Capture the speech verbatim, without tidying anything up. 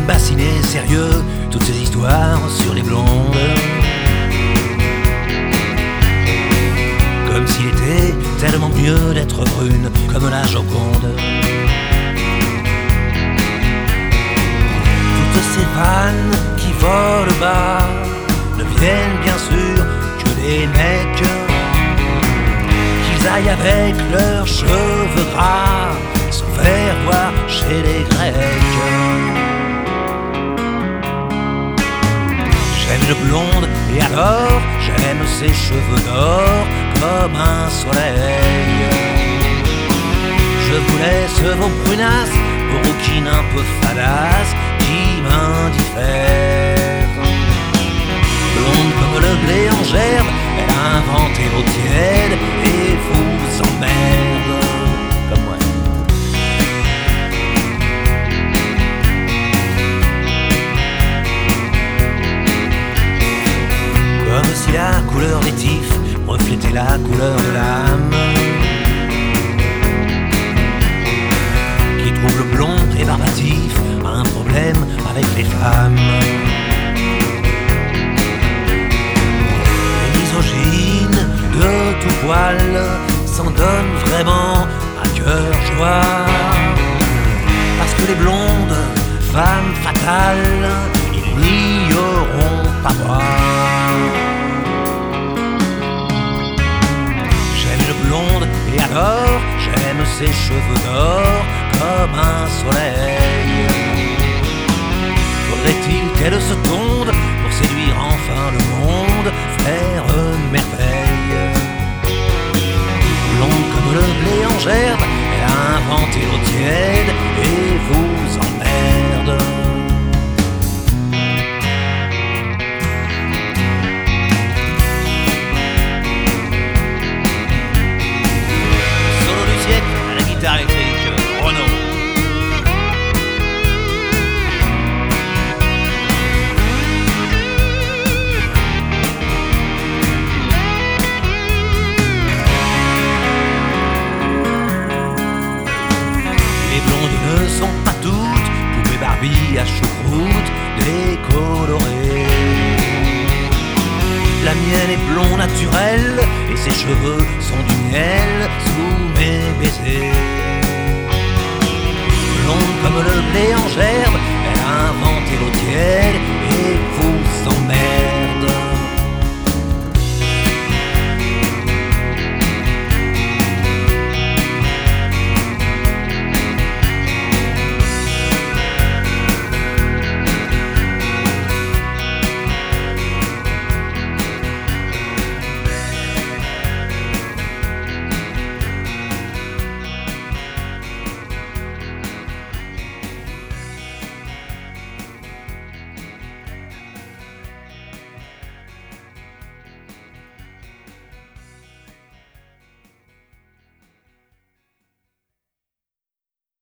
bassiner sérieux toutes ces histoires sur les blondes. Comme s'il était tellement mieux d'être brune comme la Joconde. Toutes ces vannes qui volent bas ne viennent bien sûr que des mecs. Qu'ils aillent avec leurs cheveux gras se faire voir chez les Grecs. J'aime une blonde et alors j'aime ses cheveux d'or comme un soleil. Je vous laisse vos brunasses, vos rouquines un peu fadas qui m'indiffèrent. Blonde comme le blé en gerbe, elle a inventé l'eau tiède et vous emmerde comme moi. Comme si la couleur des tifs reflétait la couleur de l'âme, qui trouve le blond rébarbatif a un problème avec les femmes. Les misogynes de tout poil s'en donnent vraiment à cœur joie, parce que les blondes, femmes fatales, ils n'y auront pas droit. Blonde et alors j'aime ses cheveux d'or comme un soleil. Faudrait-il qu'elle se tonde pour séduire enfin le monde, faire merveille. Blonde comme le blé en gerbe, elle a inventé l'eau tiède et vous emmerde. Guitare électrique, Renaud. Les blondes ne sont pas toutes poupées Barbie à choucroute décolorées. La mienne est blond naturel et ses cheveux sont du miel sous mes baisers. Blonde comme le blé en gerbe,